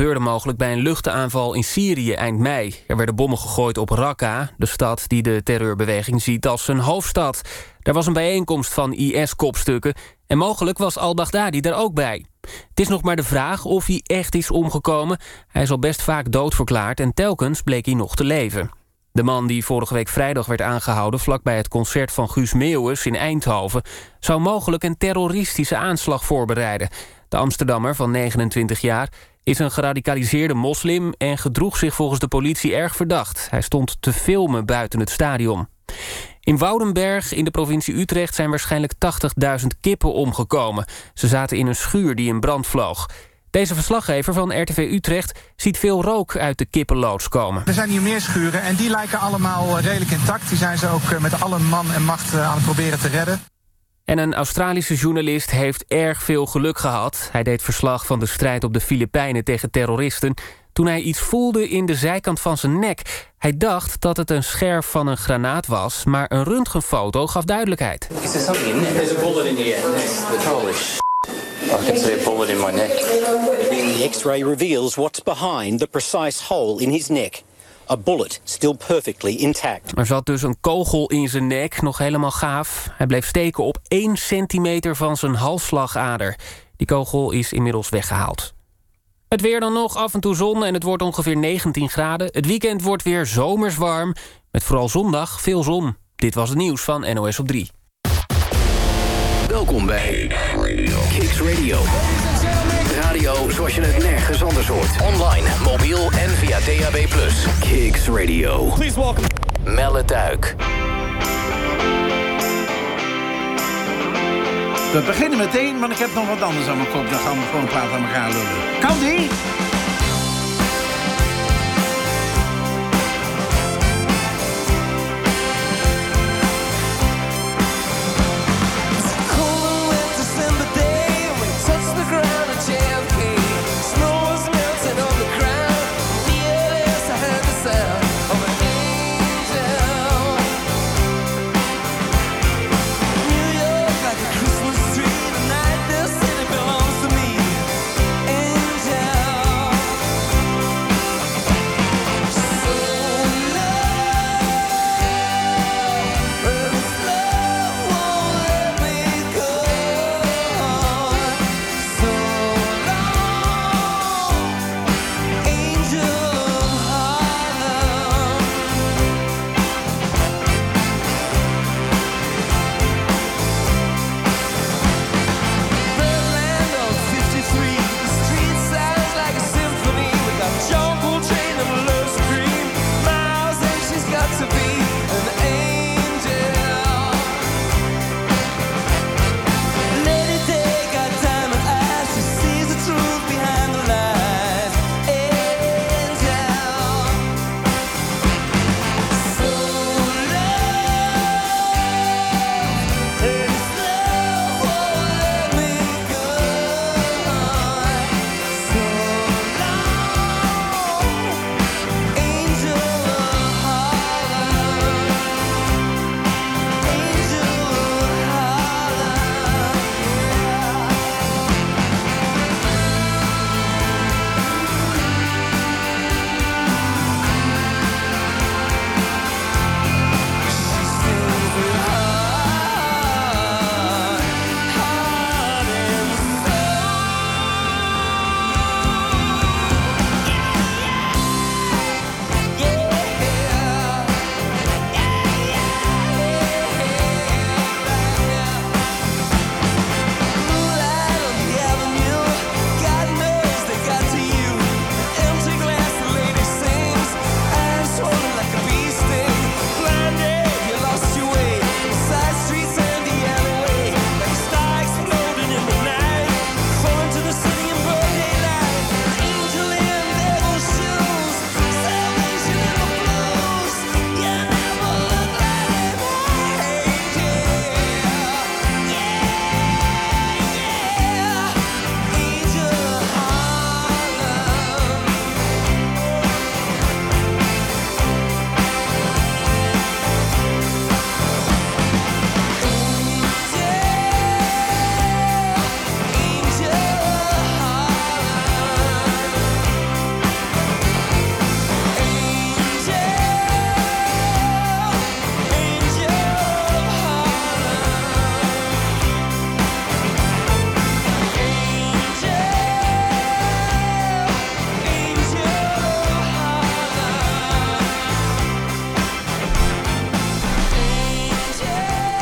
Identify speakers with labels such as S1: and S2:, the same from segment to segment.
S1: gebeurde mogelijk bij een luchtaanval in Syrië eind mei. Er werden bommen gegooid op Raqqa, de stad die de terreurbeweging ziet als zijn hoofdstad. Daar was een bijeenkomst van IS-kopstukken en mogelijk was al-Baghdadi daar ook bij. Het is nog maar de vraag of hij echt is omgekomen. Hij is al best vaak doodverklaard en telkens bleek hij nog te leven. De man die vorige week vrijdag werd aangehouden vlakbij het concert van Guus Meeuwis in Eindhoven zou mogelijk een terroristische aanslag voorbereiden. De Amsterdammer van 29 jaar is een geradicaliseerde moslim en gedroeg zich volgens de politie erg verdacht. Hij stond te filmen buiten het stadion. In Woudenberg in de provincie Utrecht zijn waarschijnlijk 80.000 kippen omgekomen. Ze zaten in een schuur die in brand vloog. Deze verslaggever van RTV Utrecht ziet veel rook uit de kippenloods komen.
S2: Er zijn hier meer schuren en die lijken allemaal redelijk intact. Die zijn ze ook met alle man en macht aan het proberen te redden.
S1: En een Australische journalist heeft erg veel geluk gehad. Hij deed verslag van de strijd op de Filipijnen tegen terroristen toen hij iets voelde in de zijkant van zijn nek. Hij dacht dat het een scherf van een granaat was, maar een röntgenfoto gaf duidelijkheid.
S3: Is there something in there? There's a bullet in here. Holy shit. I can see a bullet in my neck.
S4: The X-ray reveals what's behind the precise hole in his neck. A bullet still perfectly intact.
S1: Er zat dus een kogel in zijn nek, nog helemaal gaaf. Hij bleef steken op 1 centimeter van zijn halsslagader. Die kogel is inmiddels weggehaald. Het weer dan nog, af en toe zon en het wordt ongeveer 19 graden. Het weekend wordt weer zomers warm, met vooral zondag veel zon. Dit was het nieuws van NOS op 3.
S5: Welkom bij Kicks Radio. Radio zoals je het nergens anders hoort. Online, mobiel en via DAB+. Kicks Radio.
S6: Please welcome
S5: Melle Duik.
S6: We beginnen meteen, maar ik heb nog wat anders aan mijn kop. Dan gaan we gewoon praten aan elkaar lullen. Kan die?
S7: Christmas tree, the night this city belongs to me. Angel.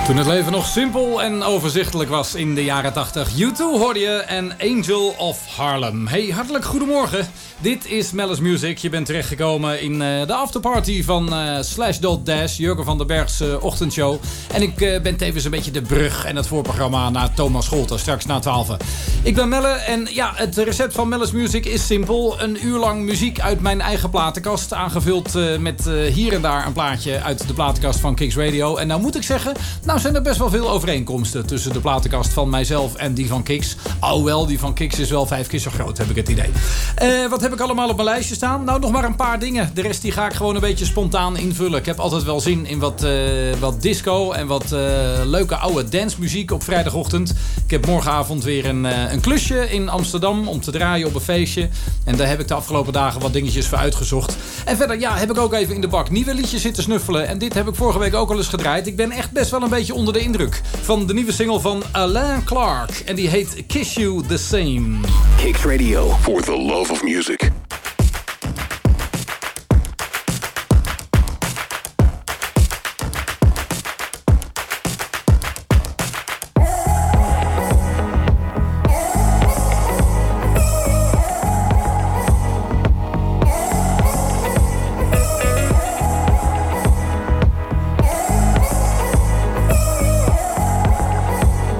S7: Toen het leven nog simpel en overzichtelijk was in de jaren 80. U2 hoorde je en Angel of Harlem. Hey, hartelijk goedemorgen. Dit is Mellis Music. Je bent terechtgekomen in de afterparty van /Dash, Jurgen van den Bergs ochtendshow. En ik ben tevens een beetje de brug en het voorprogramma naar Thomas Scholten, straks na 12. Ik ben Melle en ja, het recept van Mellis Music is simpel. Een uur lang muziek uit mijn eigen platenkast, aangevuld met hier en daar een plaatje uit de platenkast van Kicks Radio. En nou moet ik zeggen, nou zijn er best wel veel overeenkomsten tussen de platenkast van mijzelf en die van Kicks. Alhoewel, die van Kicks is wel 5 keer zo groot, heb ik het idee. Wat heb ik allemaal op mijn lijstje staan? Nou, nog maar een paar dingen. De rest die ga ik gewoon een beetje spontaan invullen. Ik heb altijd wel zin in wat disco en wat leuke oude dancemuziek op vrijdagochtend. Ik heb morgenavond weer een klusje in Amsterdam om te draaien op een feestje. En daar heb ik de afgelopen dagen wat dingetjes voor uitgezocht. En verder, ja, heb ik ook even in de bak nieuwe liedjes zitten snuffelen. En dit heb ik vorige week ook al eens gedraaid. Ik ben echt best wel een beetje onder de indruk van de nieuwe single van Alain Clark. En die heet Kiss You The Same.
S5: Kicks Radio. For the love of music.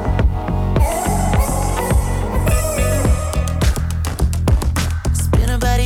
S8: Been about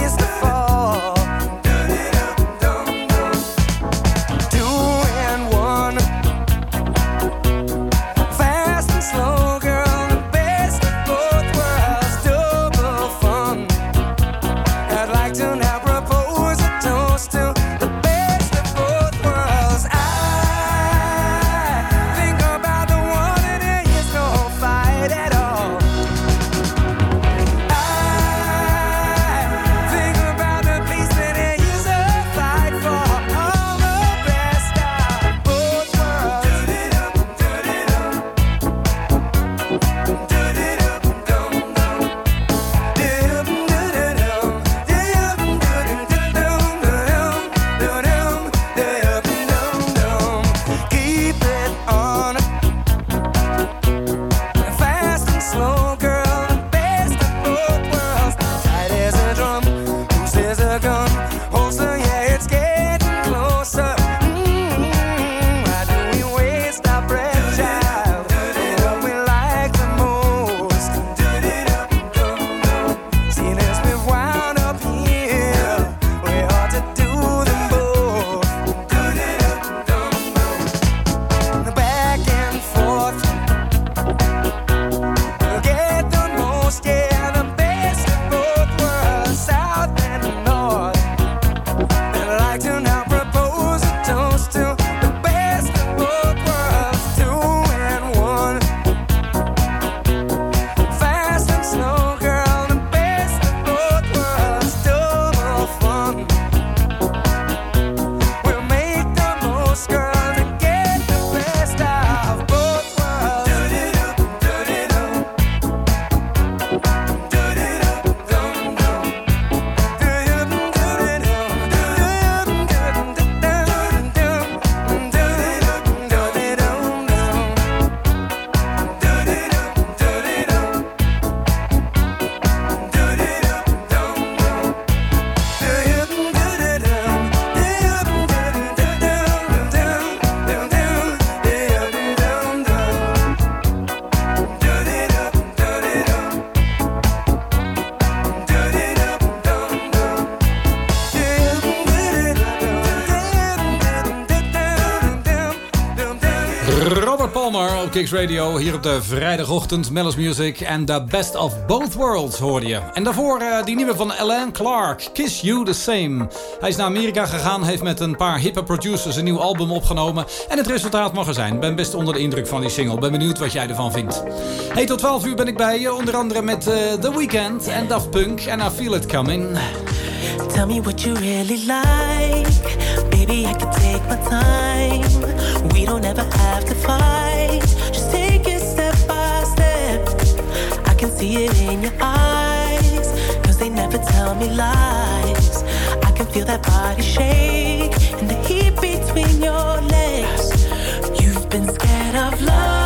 S7: Robert Palmer op Kicks Radio. Hier op de vrijdagochtend. Mellows Music en The Best of Both Worlds hoorde je. En daarvoor die nieuwe van Alan Clark. Kiss You The Same. Hij is naar Amerika gegaan. Heeft met een paar hippe producers een nieuw album opgenomen. En het resultaat mag er zijn. Ben best onder de indruk van die single. Ben benieuwd wat jij ervan vindt. Hey, tot 12 uur ben ik bij je. Onder andere met The Weeknd en Daft Punk. En I Feel It Coming.
S8: Tell me what you really like. Baby, I can take my time. We don't ever have to fight. Just take it step by step. I can see it in your eyes. Cause they never tell me lies. I can feel that body shake. And the heat between your legs. You've been scared of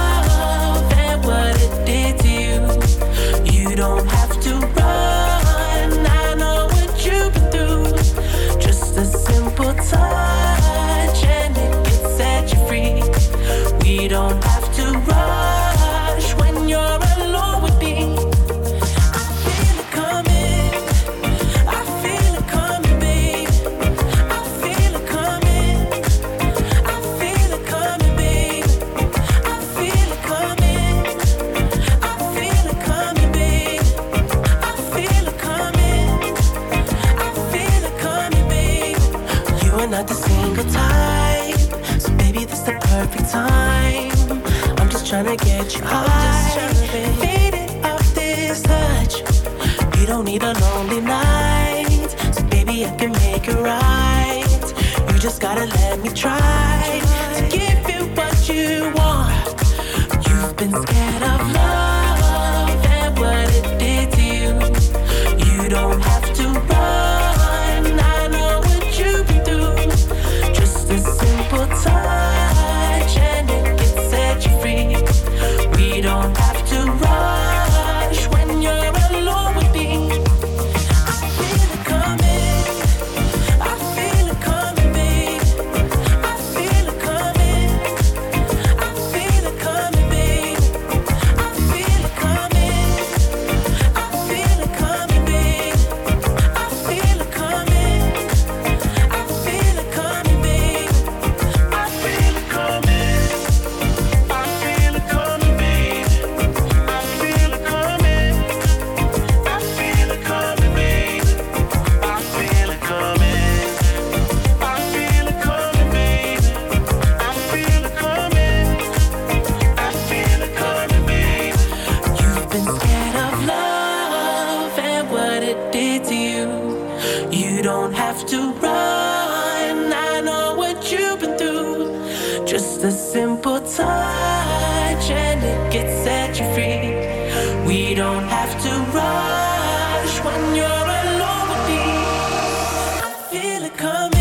S8: love and what it did to you. You don't have to run. I know what you've been through. Just a simple touch and it can set you free. We don't have to rush when you're alone with me. I feel it coming. I feel it coming, babe. I feel it coming. I feel it coming, babe. I feel it coming. I feel it coming, babe. I feel it coming. I feel it coming, babe. You are not the single type, so baby, this the perfect time. I'm just tryna get you high, faded off this touch. You don't need a lonely night, so baby, I can make it right. You just gotta let me try to give you what you want. You've been scared of love and what it did to you. You don't have to run. I know what you've been through. Just a simple touch and it can set you free. We don't have to rush when you're alone with me. I feel it coming. I feel it coming, babe. I feel it coming. I feel it coming, babe. You don't have to run, I know what you've been through. Just a simple touch and it gets set you free. We don't have to rush when you're alone with me. I feel it coming.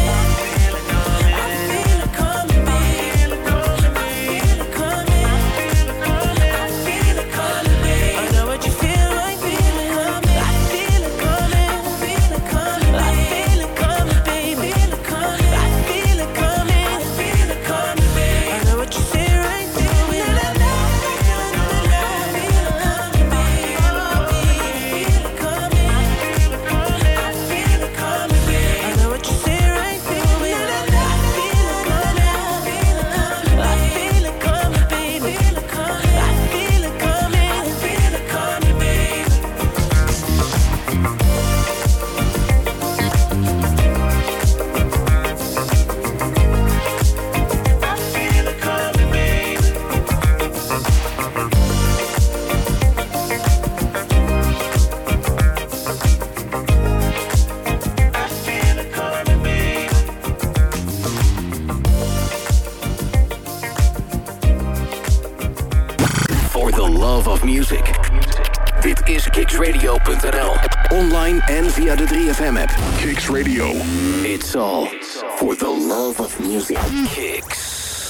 S5: Music. Dit is kicksradio.nl. Online en via de 3FM-app.
S9: Kicks Radio.
S5: It's all for the love of music. Kicks.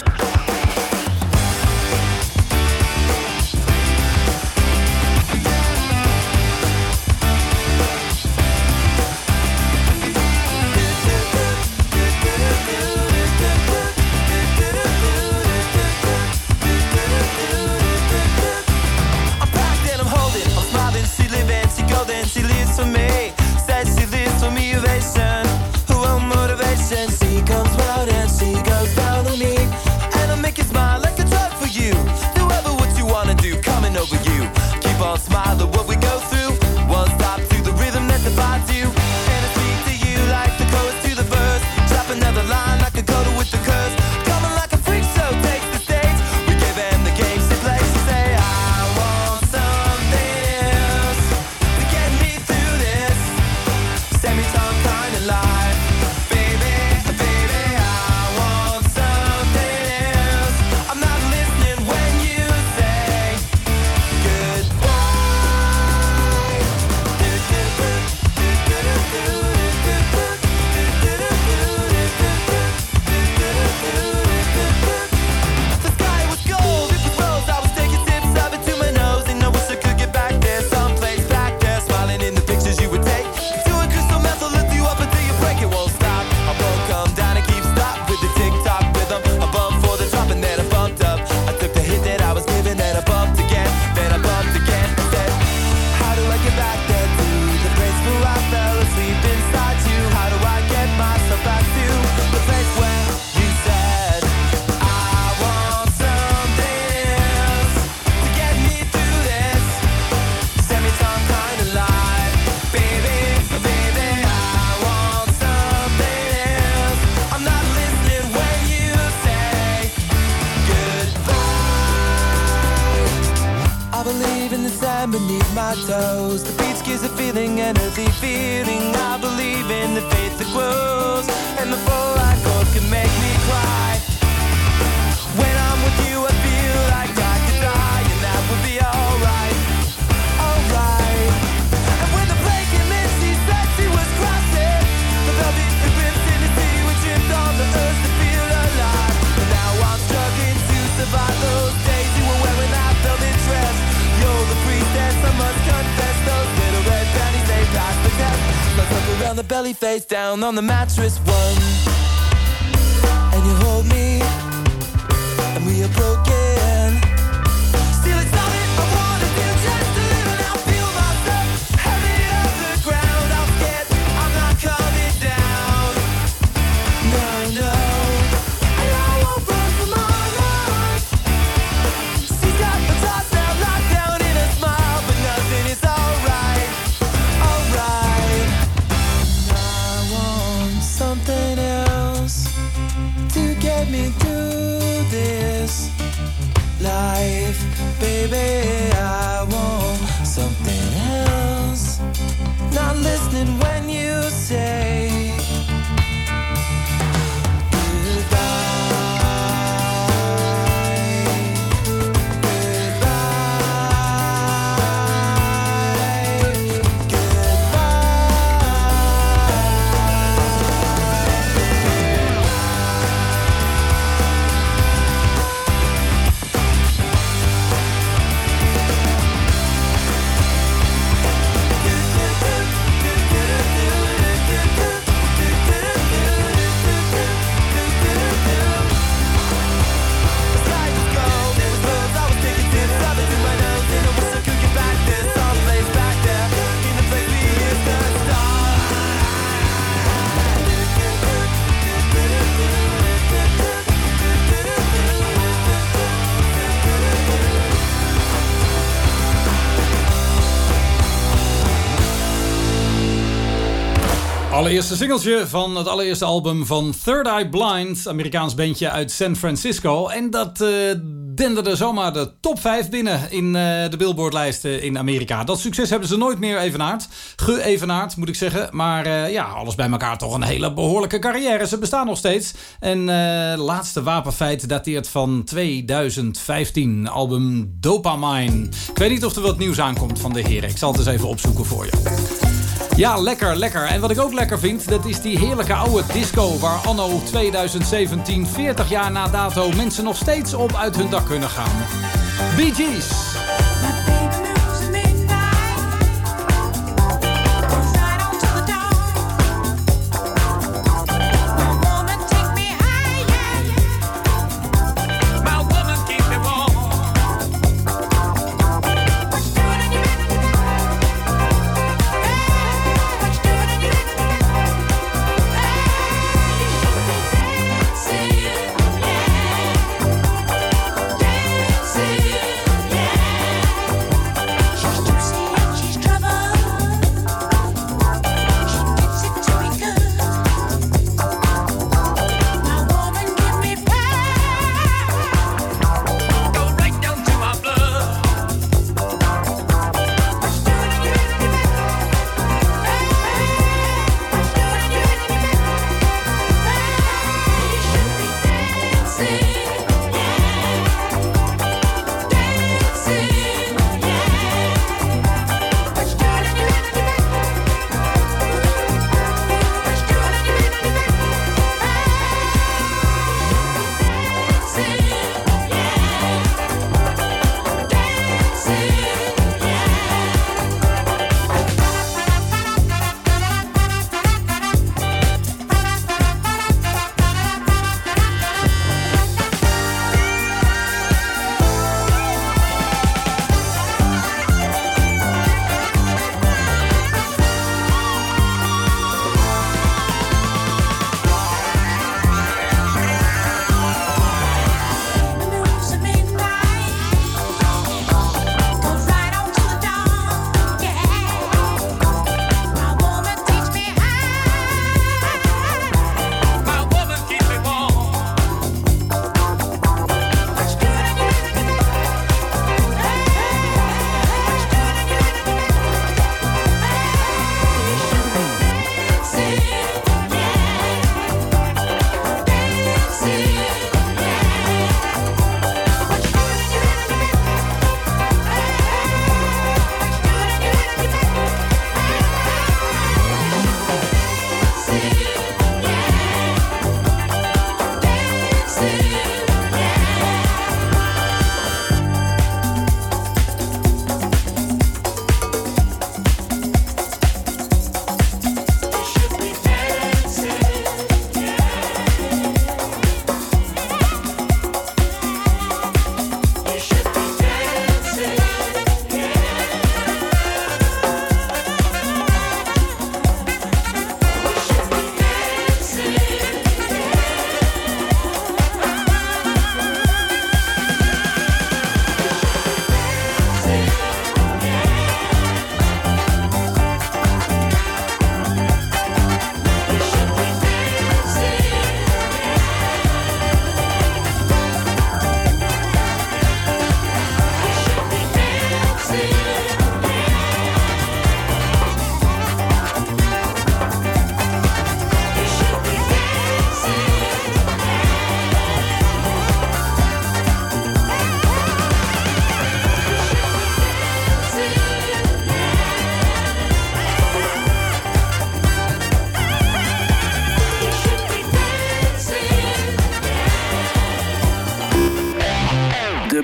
S10: Face down on the mattress one, and you hold me, and we are broken. Still it's all that I wanna do, just to live and I'll feel myself heavy off the ground. I'm scared, I'm not coming down. No, no, and I won't run from my life. She's got the toss now locked down in a smile, but nothing is alright, alright. Something else to get me through this life, baby. I want something else. not listening when you say
S7: Allereerste singeltje van het allereerste album van Third Eye Blind, Amerikaans bandje uit San Francisco. En dat denderde zomaar de top 5 binnen in de Billboard-lijsten in Amerika. Dat succes hebben ze nooit meer geëvenaard, moet ik zeggen. Maar ja, alles bij elkaar toch een hele behoorlijke carrière. Ze bestaan nog steeds. En laatste wapenfeit dateert van 2015, album Dopamine. Ik weet niet of er wat nieuws aankomt van de heren. Ik zal het eens even opzoeken voor je. Ja, lekker. En wat ik ook lekker vind, dat is die heerlijke oude disco waar anno 2017, 40 jaar na dato, mensen nog steeds op uit hun dak kunnen gaan. Bee Gees.
S9: Yeah.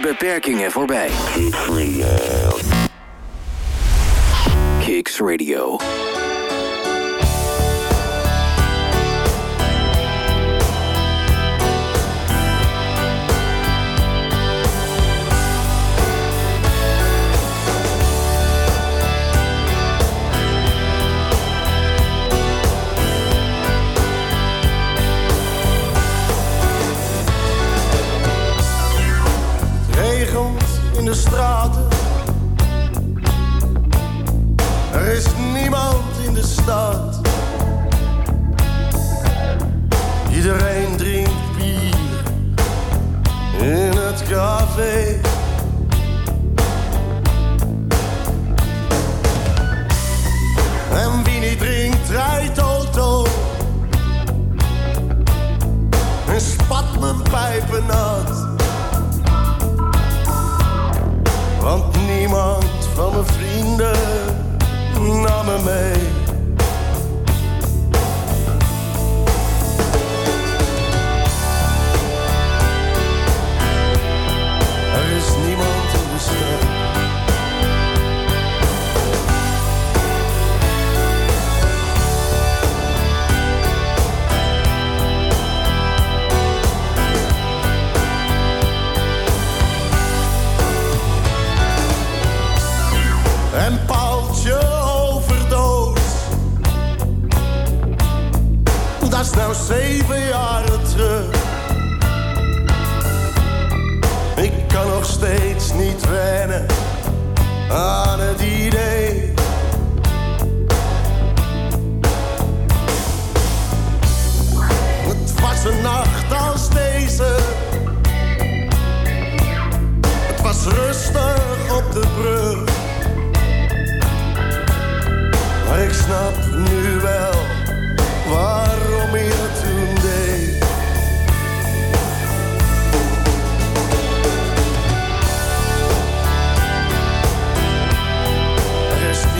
S5: beperkingen voorbij. Kicks Radio.
S9: In de straten. Er is niemand in de stad. Iedereen drinkt bier in het café. En wie niet drinkt, rijdt auto. En spat mijn pijpen nat. Want niemand van mijn vrienden nam me mee. Er is niemand in de stad. En Paultje overdoos. Dat is nou 7 jaren terug. Ik kan nog steeds niet wennen aan het idee. Het was een nacht als deze. Het was rustig op de brug. Maar ik snap nu wel waarom je het toen deed. Er is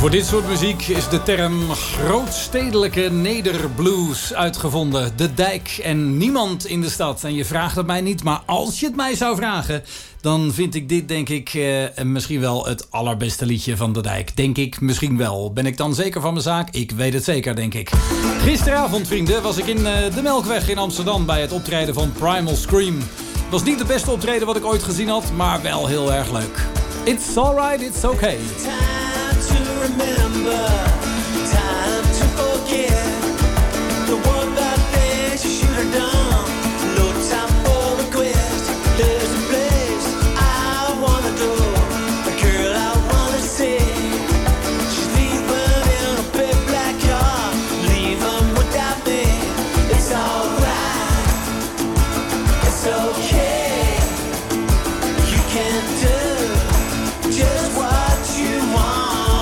S7: Voor dit soort muziek is de term grootstedelijke nederblues uitgevonden. De dijk en niemand in de stad. En je vraagt het mij niet, maar als je het mij zou vragen, dan vind ik dit, denk ik, misschien wel het allerbeste liedje van de dijk. Denk ik misschien wel. Ben ik dan zeker van mijn zaak? Ik weet het zeker, denk ik. Gisteravond, vrienden, was ik in de Melkweg in Amsterdam bij het optreden van Primal Scream. Het was niet het beste optreden wat ik ooit gezien had, maar wel heel erg leuk. It's alright, it's okay.
S10: Remember, time to forget the one bad thing you should have done. No time for regrets. There's a place I wanna go, a girl I wanna see. She's leaving in a big black car, leaving without me. It's alright, it's okay. You can do just what you want.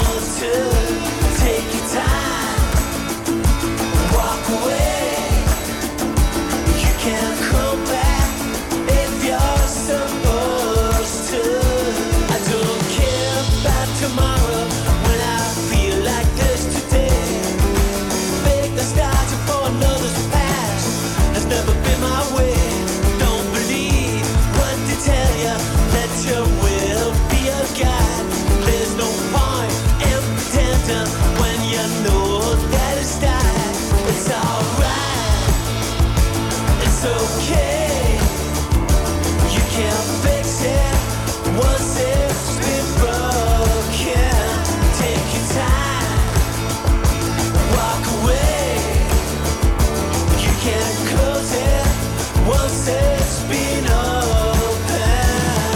S10: Take your time, walk away. You can't come back if you're supposed to. I don't care about tomorrow when I feel like this today. Big nostalgia for another's past has never been my way. Don't believe what they tell you, let your will be a guide. There's no point when you know that it's time. It's alright, it's okay. You can't fix it once it's been broken. Take your time, walk away. You can't close it once it's been open.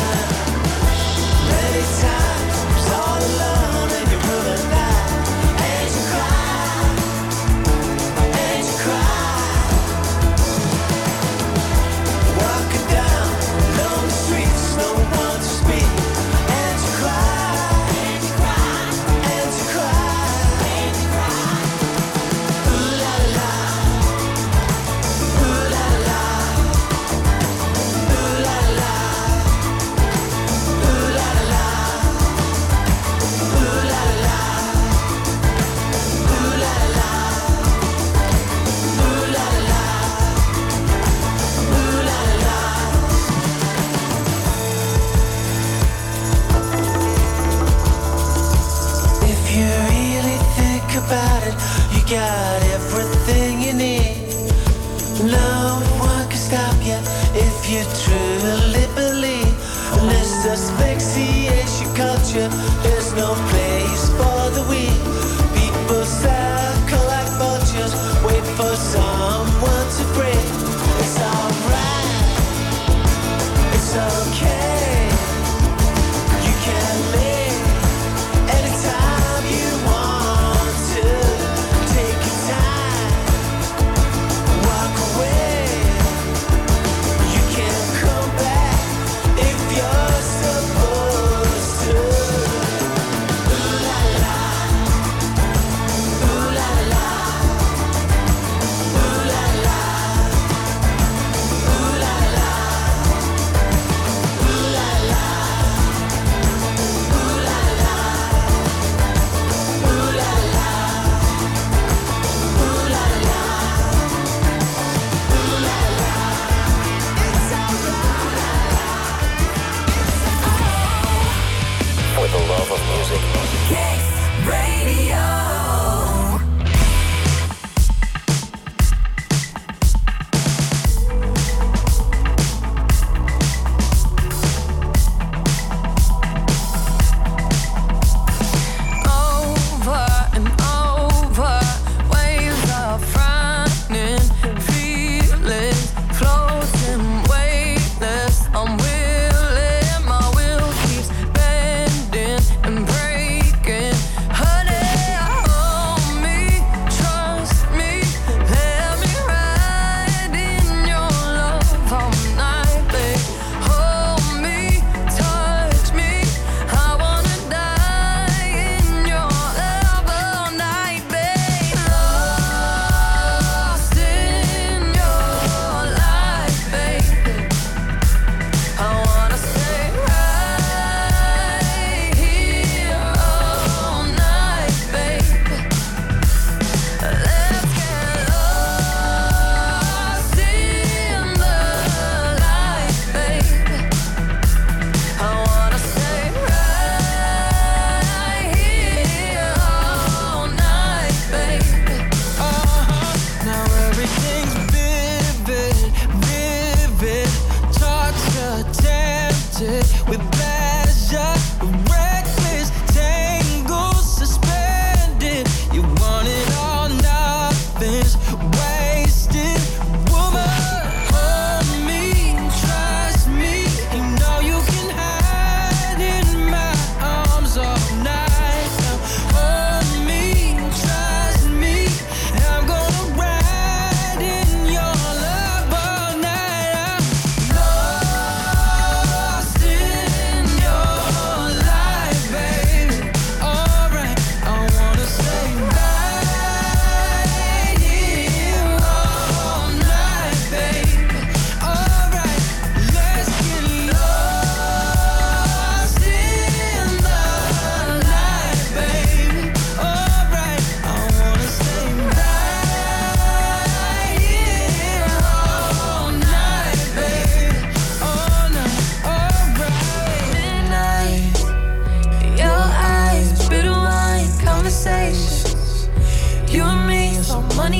S10: Many times all alone and you're running out. About it, you got everything you need. No one can stop you if you truly believe. Unless asphyxiation culture, there's no place for the weak. People circle like vultures, wait for someone to break. It's alright, it's okay. You can leave anytime you want. Take your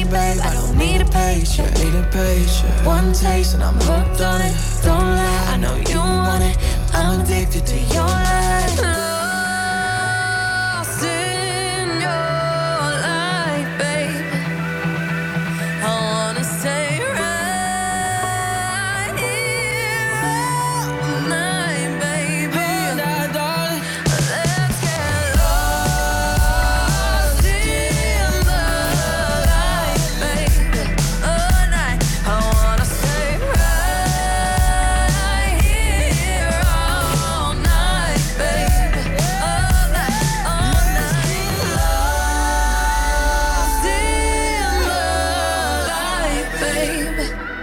S10: babe, I don't need a picture. One taste and I'm hooked on it. Don't lie, I know you want it. I'm addicted to your light. Lost in your light, babe. I wanna stay right here all night, baby. Darling, let's get lost in the light, baby. All night, I wanna stay right here all night, baby. All night, lost in the light, baby.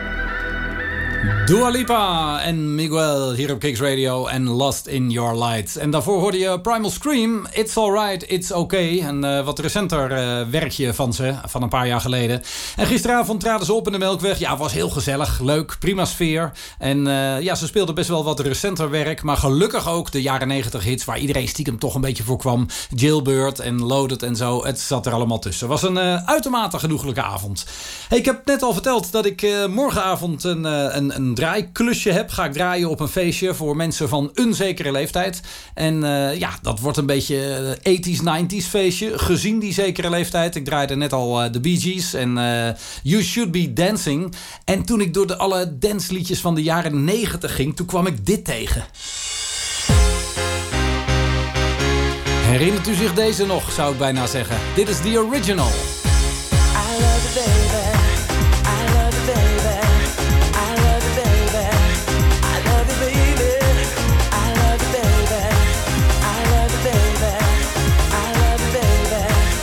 S7: Dua Lipa en Miguel hier op Kicks Radio en Lost in Your Light. En daarvoor hoorde je Primal Scream, It's Alright, It's Okay. Een wat recenter werkje van ze, van een paar jaar geleden. En gisteravond traden ze op in de Melkweg. Ja, was heel gezellig, leuk, prima sfeer. En ja, ze speelden best wel wat recenter werk. Maar gelukkig ook de jaren 90 hits waar iedereen stiekem toch een beetje voor kwam. Jailbird en Loaded en zo, het zat er allemaal tussen. Het was een uitermate genoeglijke avond. Hey, ik heb net al verteld dat ik morgenavond een draaiklusje heb. Ga ik draaien op een feestje voor mensen van een zekere leeftijd. En ja, dat wordt een beetje 80s, 90s feestje. Gezien die zekere leeftijd. Ik draaide net al de Bee Gees en You Should Be Dancing. En toen ik door alle dansliedjes van de jaren 90 ging, toen kwam ik dit tegen. Herinnert u zich deze nog, zou ik bijna zeggen. Dit is the original.
S10: I love you, baby. I love you, baby. I love you, baby. I love you, baby. I love you, baby. I love you, baby. I love you, baby.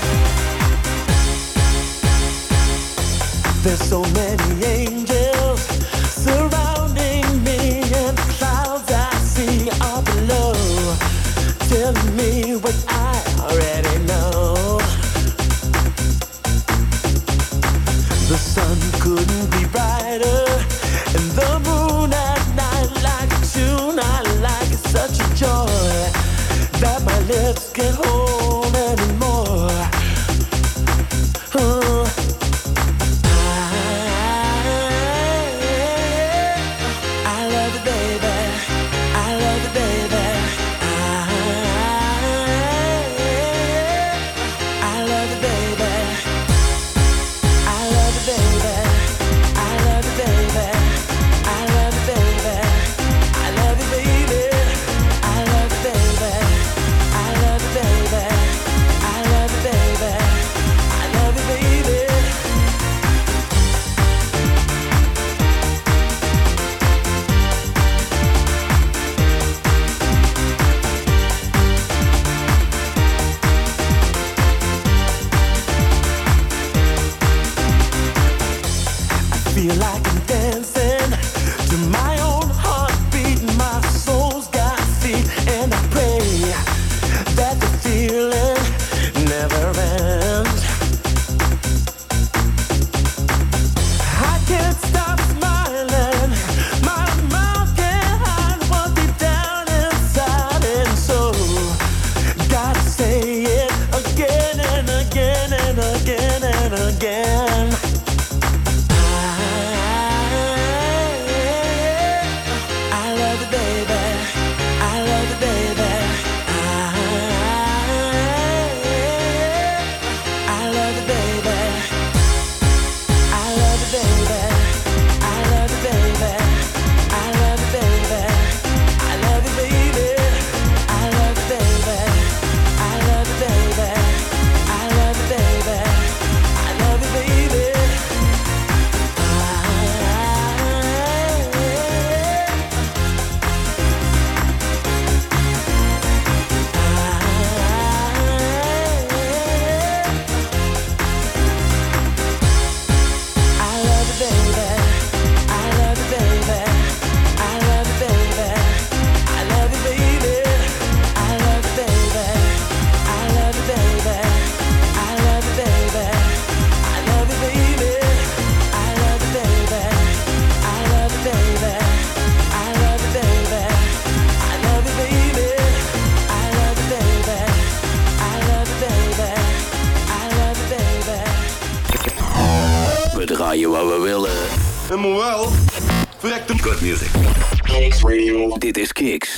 S10: There's so many angels surrounding me, and the clouds I see are below, telling me what I already know. The sun couldn't be brighter, and the moon at night like a tune I like. It's such a joy that my lips can't hold anymore. I love you, baby. I love you, baby. I love you, baby. I love you, baby. I love you, baby. I love you, baby. I love you, baby. I love you, baby. I love you, baby.
S5: draaien wat we willen.
S9: Helemaal wel. Verrekt hem.
S5: Good music. Kicks Radio. Dit is Kicks.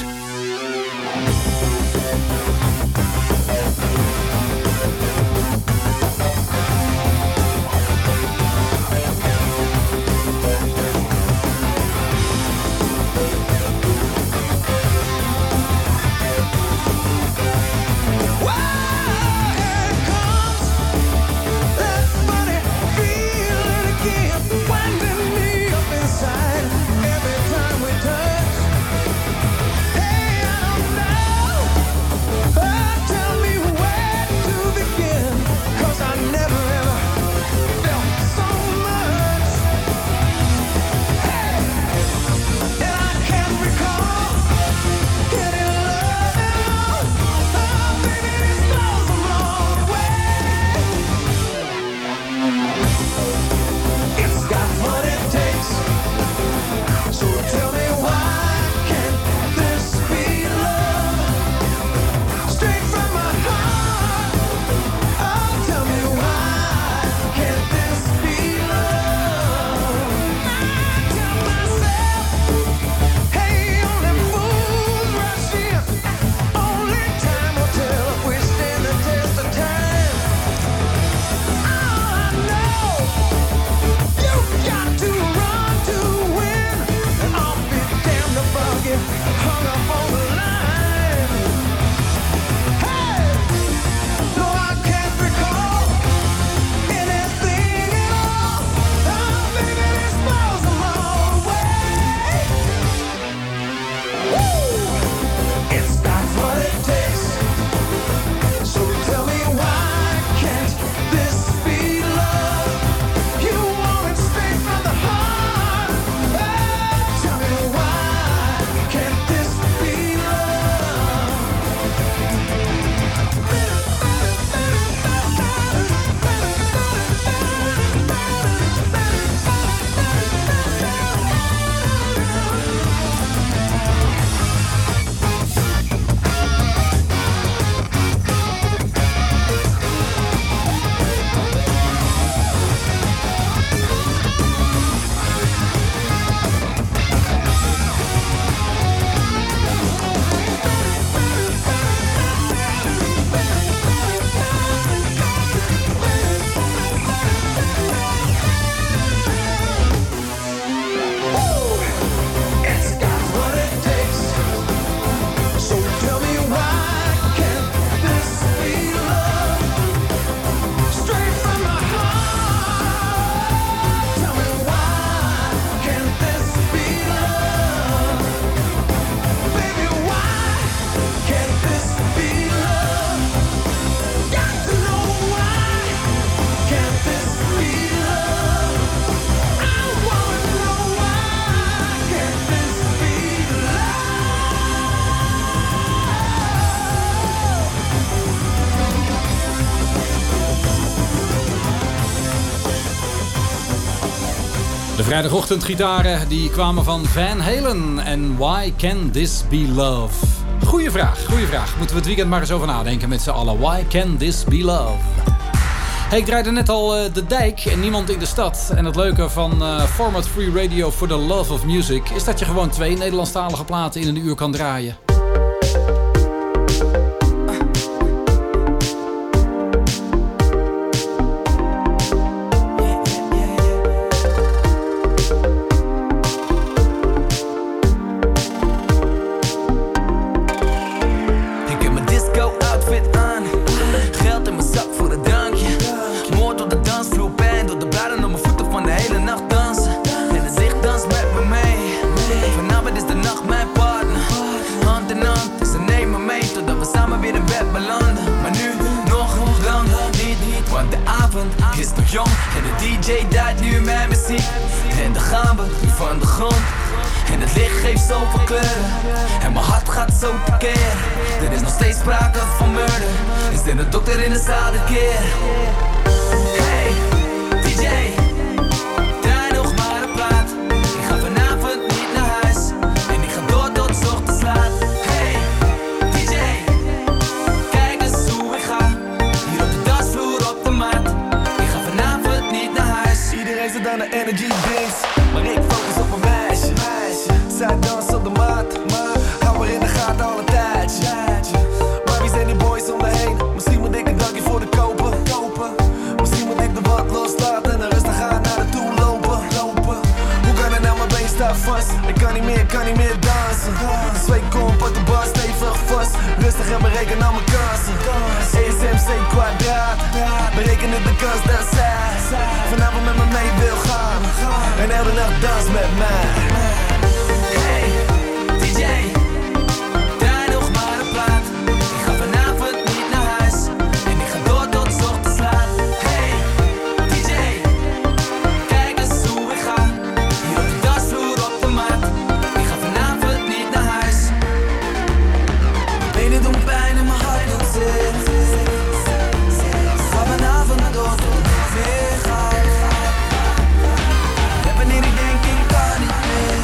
S7: Vrijdagochtendgitaren die kwamen van Van Halen en Why Can This Be Love? Goeie vraag. Moeten we het weekend maar eens over nadenken met z'n allen. Why Can This Be Love? Hey, ik draaide net al De Dijk en Niemand in de Stad. En het leuke van Format Free Radio for the Love of Music is dat je gewoon 2 Nederlandstalige platen in een uur kan draaien.
S10: energy drinks, maar ik focus op mijn meisje. Zij danst op de mat, hou maar in de gaten al een tijdje. Maar wie zijn die boys om me heen? Misschien moet ik een dankje voor de kopen. Misschien moet ik de wat loslaten en rustig aan naar de toe lopen. Hoe kan het nou, mijn been staat vast? Ik kan niet meer dansen. Zweet kom, pak de bar stevig vast. Rustig en bereken al mijn kansen. ESMC kwadraat, berekenen de kans dat zij vanavond met me mee wil gaan. En elke nacht dans met mij. Hey, DJ, draai nog maar een plaat. Ik ga vanavond niet naar huis en ik ga door tot 's ochtends laat. Hey, DJ, kijk eens hoe ik ga. Hier op de dansvloer op de mat. Ik ga vanavond niet naar huis. Mijn benen doen pijn en mijn hart doet zeer. Ik ga vanavond door tot ik weer ga. En wanneer ik denk ik kan niet meer,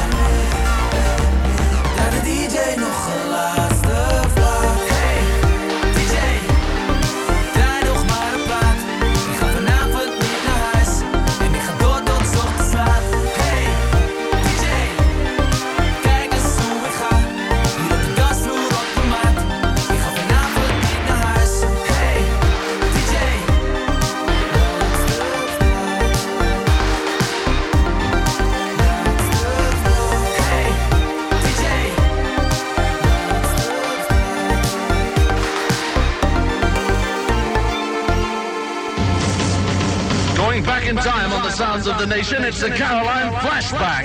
S10: daar de DJ nog een laatste vlak. Hey, DJ, draai nog maar een plaat. Ik ga vanavond niet naar huis en ik ga door tot 's ochtends laat. Hey, DJ, kijk eens hoe ik ga. Hier op de dansvloer op de mat. Ik ga vanavond niet naar huis. Hey, DJ,
S11: Going back in time on the sounds of the nation, it's the Caroline Flashback.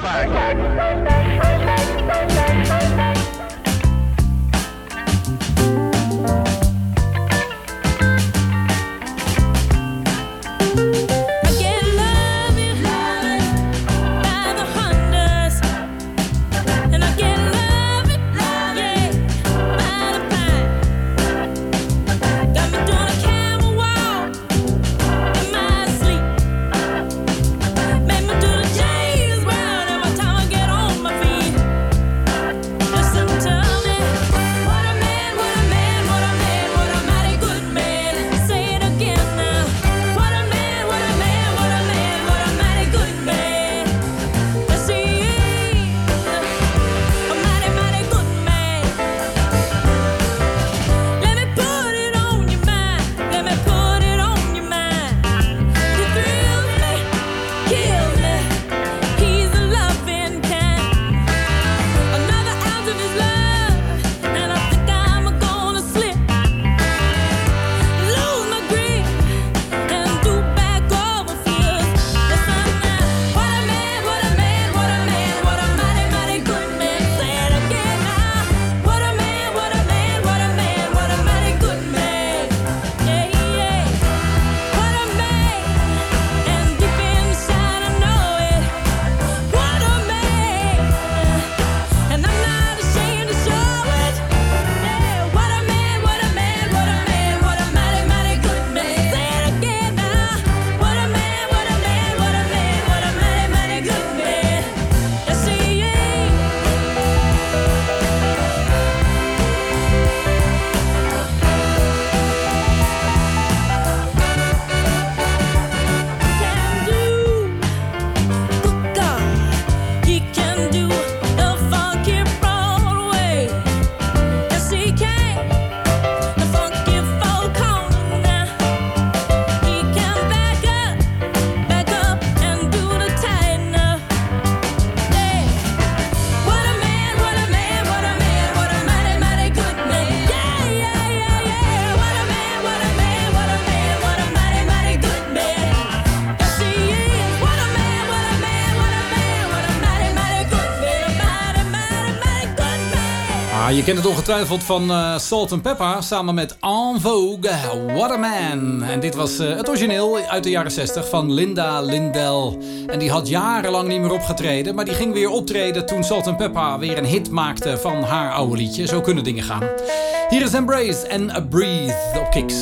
S7: Je kent het ongetwijfeld van Salt-N-Pepa samen met En Vogue, What a Man. En dit was het origineel uit de jaren 60 van Linda Lindell. En die had jarenlang niet meer opgetreden, maar die ging weer optreden toen Salt-N-Pepa weer een hit maakte van haar oude liedje. Zo kunnen dingen gaan. Hier is Embrace en A Breathe op Kicks.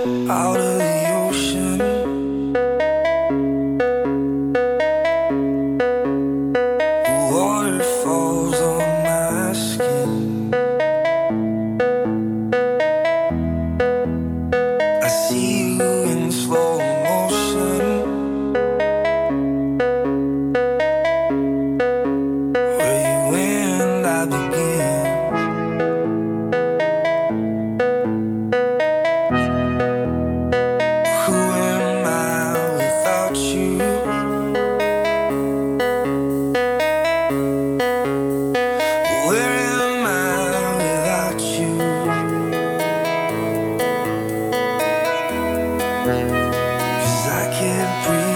S10: Out of the ocean, water falls on my skin. I see you in slow motion. 'cause I can't breathe.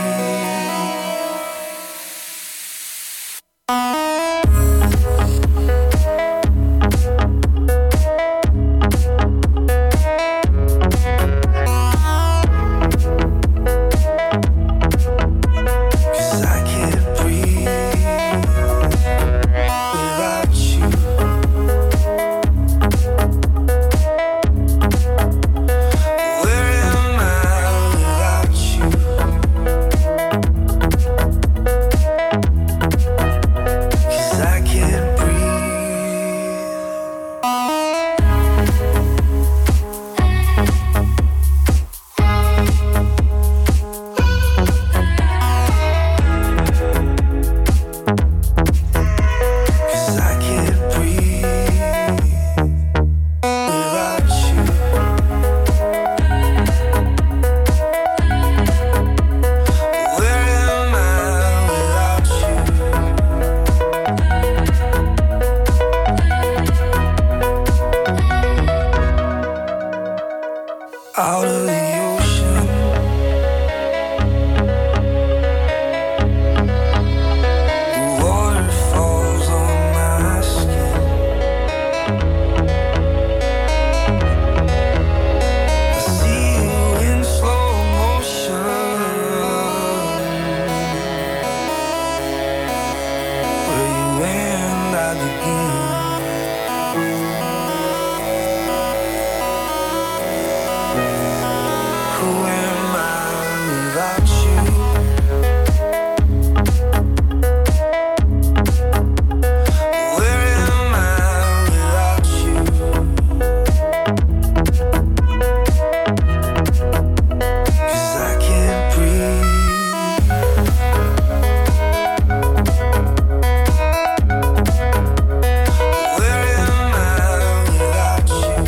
S10: Out of the ocean, the water falls on my skin. I see you in slow motion, where you and I begin. Who am I without you? Where am I without you? 'Cause I can't breathe. Where am I without you?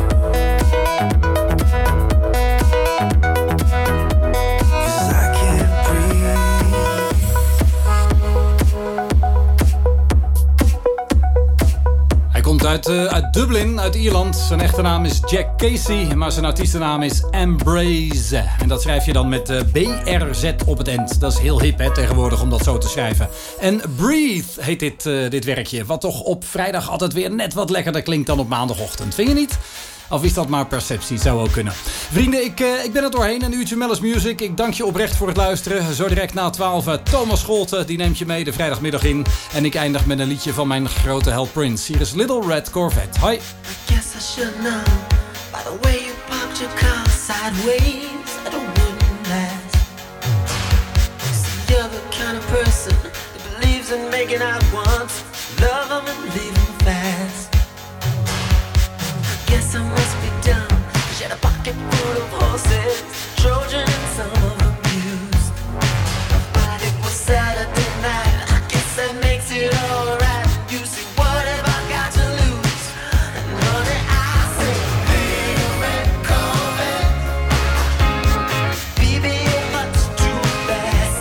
S7: Uit Dublin, uit Ierland. Zijn echte naam is Jack Casey, maar zijn artiestennaam is Embrace. En dat schrijf je dan met BRZ op het eind. Dat is heel hip hè, tegenwoordig om dat zo te schrijven. En Breathe heet dit werkje. Wat toch op vrijdag altijd weer net wat lekkerder klinkt dan op maandagochtend. Vind je niet? Of is dat maar perceptie? Zou ook kunnen. Vrienden, ik ben er doorheen. Een uurtje Mellis Music. Ik dank je oprecht voor het luisteren. Zo direct na 12 Thomas Scholten. Die neemt je mee de vrijdagmiddag in. En ik eindig met een liedje van mijn grote held Prince. Hier is Little Red Corvette. Hoi.
S8: I guess I should know by the way you parked your car sideways that it wouldn't last. See, you're the kind of person that believes in making out once, love them and leave them fast. Guess I must be dumb. She had a pocket full of horses, Trojan and some of them used. But it was Saturday night. I guess that makes it alright. You see, what have I got to lose? And honey, I say, little red Corvette. Baby, you're much too fast.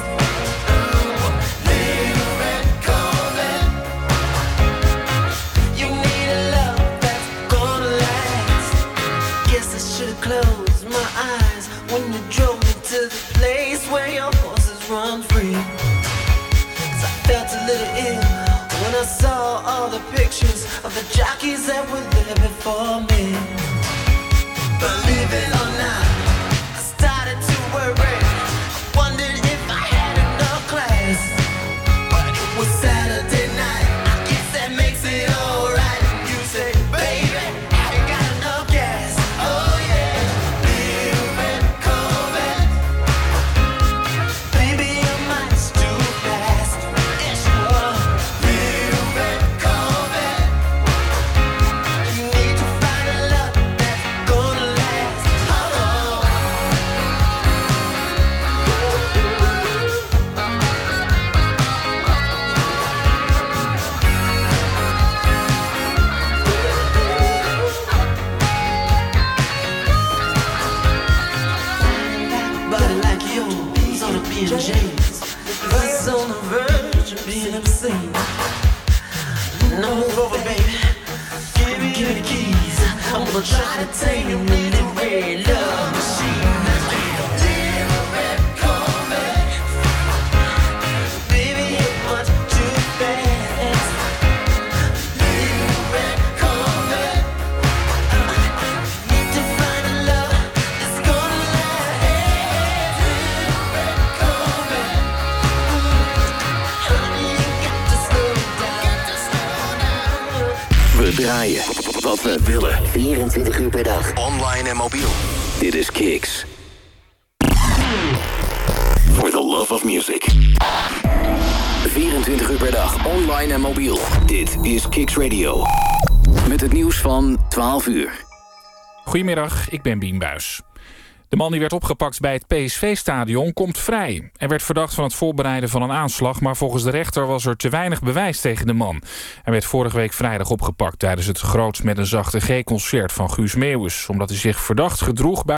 S8: Little red Corvette. You need a love that's gonna last. Guess I should've closed my eyes when you drove me to the place where your horses run free. 'Cause I felt a little ill when I saw all the pictures of the jockeys that were there before me. Believe it or not, I started to worry. I wondered if I had enough class. But it was Saturday night. I guess that makes it alright. You say, baby, I ain't got enough gas. Oh yeah, little red Corvette. Baby, you're much too fast. Yes, you are. Little red Corvette. You need to find a love that's gonna last. Oh. Body like yours on a B&J's. It's on the verge of being obscene. No, move over, baby. Give me the keys. I'm gonna try to tame your little red love machine.
S5: draaien wat we willen.
S12: 24 uur per dag.
S5: Online en mobiel. Dit is Kicks. For the love of music. 24 uur per dag, online en mobiel. Dit is Kicks Radio. Met het nieuws van 12 uur.
S13: Goedemiddag, ik ben Bien Buijs. De man die werd opgepakt bij het PSV-stadion komt vrij. Hij werd verdacht van het voorbereiden van een aanslag, maar volgens de rechter was er te weinig bewijs tegen de man. Hij werd vorige week vrijdag opgepakt tijdens het Groots met een zachte G-concert van Guus Meeuwis, omdat hij zich verdacht gedroeg bij